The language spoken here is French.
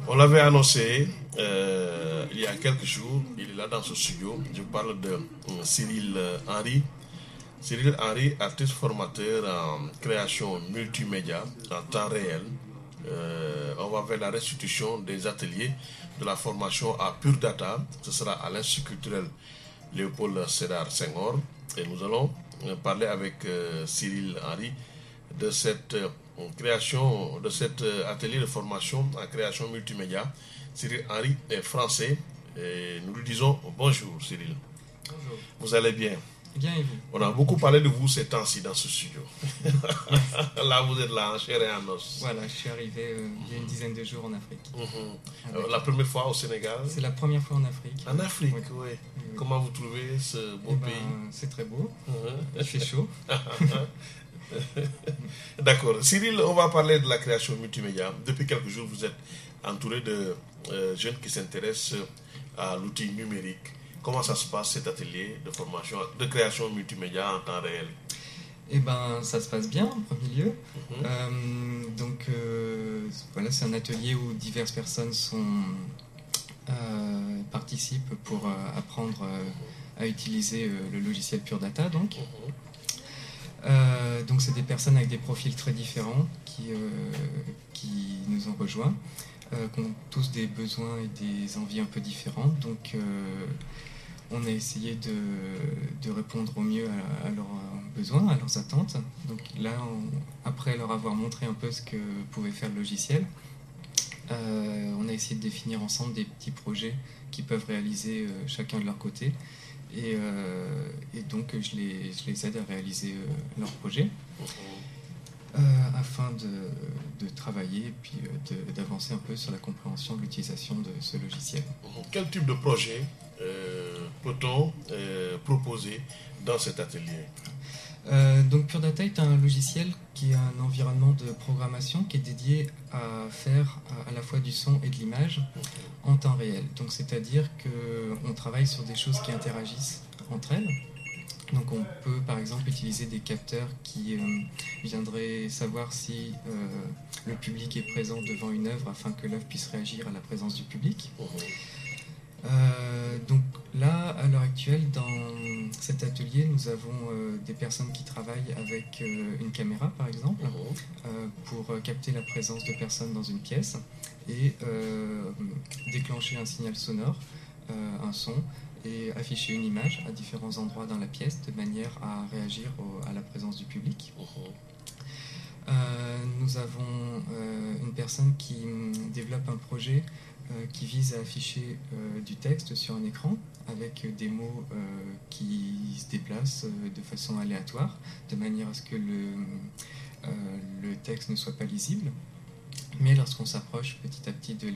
On l'avait annoncé il y a quelques jours, il est là dans ce studio. Je parle de Cyril Henry. Cyril Henry, artiste formateur en création multimédia en temps réel. On va vers la restitution des ateliers de la formation à Pure Data. Ce sera à l'Institut culturel Léopold Sédar Senghor. Et nous allons parler avec Cyril Henry de cette création, de cet atelier de formation en création multimédia. Cyril Henry est français et nous lui disons bonjour Cyril. Bonjour. Vous allez bien? Bien et vous? On a beaucoup parlé de vous ces temps-ci dans ce studio. Là vous êtes là en chair et en os. Voilà, je suis arrivé il y a une dizaine de jours en Afrique. La première fois au Sénégal? C'est la première fois en Afrique. En Afrique, oui. Oui. Comment vous trouvez ce beau pays? C'est très beau, il fait chaud. D'accord. Cyril, on va parler de la création multimédia. Depuis quelques jours, vous êtes entouré de jeunes qui s'intéressent à l'outil numérique. Comment ça se passe cet atelier de formation, de création multimédia en temps réel? Ça se passe bien en premier lieu. Voilà, c'est un atelier où diverses personnes participent pour apprendre à utiliser le logiciel Pure Data. Donc c'est des personnes avec des profils très différents qui nous ont rejoints, qui ont tous des besoins et des envies un peu différentes. Donc on a essayé de répondre au mieux à leurs besoins, à leurs attentes. Donc là, après leur avoir montré un peu ce que pouvait faire le logiciel, on a essayé de définir ensemble des petits projets qu'ils peuvent réaliser chacun de leur côté. Et donc je les aide à réaliser leurs projets afin de travailler et puis d'avancer un peu sur la compréhension de l'utilisation de ce logiciel. Quel type de projet peut-on proposer dans cet atelier? Donc Pure Data est un logiciel qui est un environnement de programmation qui est dédié à faire à la fois du son et de l'image en temps réel. Donc c'est-à-dire qu'on travaille sur des choses qui interagissent entre elles. Donc on peut par exemple utiliser des capteurs qui viendraient savoir si le public est présent devant une œuvre afin que l'œuvre puisse réagir à la présence du public. Donc là, à l'heure actuelle, dans cet atelier, nous avons des personnes qui travaillent avec une caméra, par exemple, pour capter la présence de personnes dans une pièce et déclencher un signal sonore, un son, et afficher une image à différents endroits dans la pièce de manière à réagir à la présence du public. Nous avons une personne qui développe un projet qui vise à afficher du texte sur un écran avec des mots qui se déplacent de façon aléatoire, de manière à ce que le texte ne soit pas lisible. Mais lorsqu'on s'approche petit à petit de